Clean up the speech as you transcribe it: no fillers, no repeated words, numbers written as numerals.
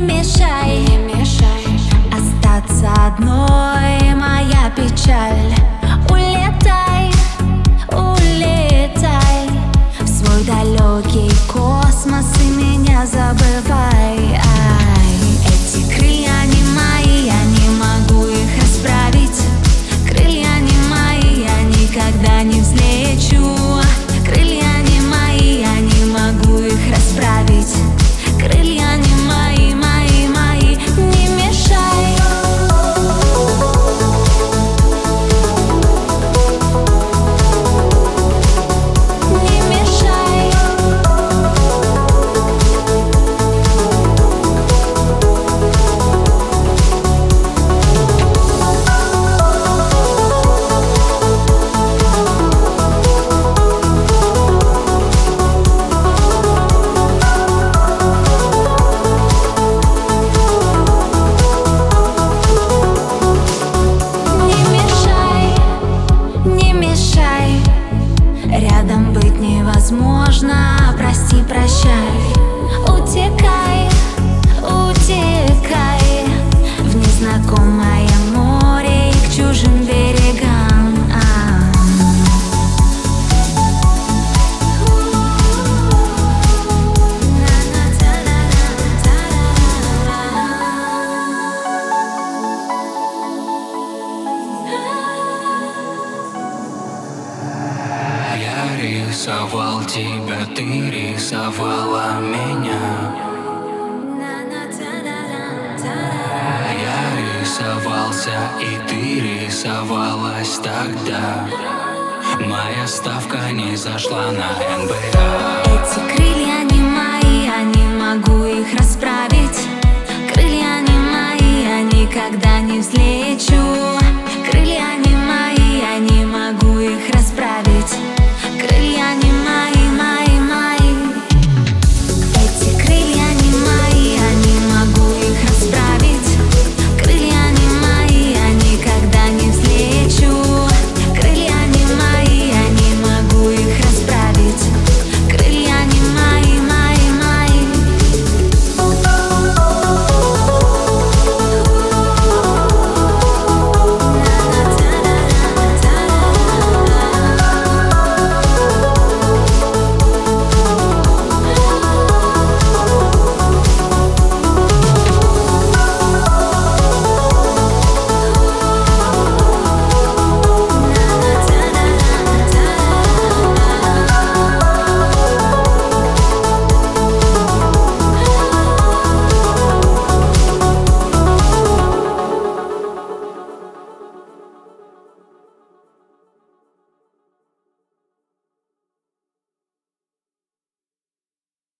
не мешай остаться одной, моя печаль. Улетай, улетай в свой далекий космос и меня забывай. Эти крылья не мои, я не могу их расправить. Крылья не мои, я никогда не взлечу. Крылья не мои, я не могу их расправить. Крылья не мои, мои, мои, не мешай. Не мешай. Рядом быть невозможно, прости, прощай. Утекай, утекай в незнакомое море и к чужим берегам. Я рисовал тебя, ты рисовала меня. Я рисовался, и ты рисовалась тогда. Моя ставка не зашла на НБА.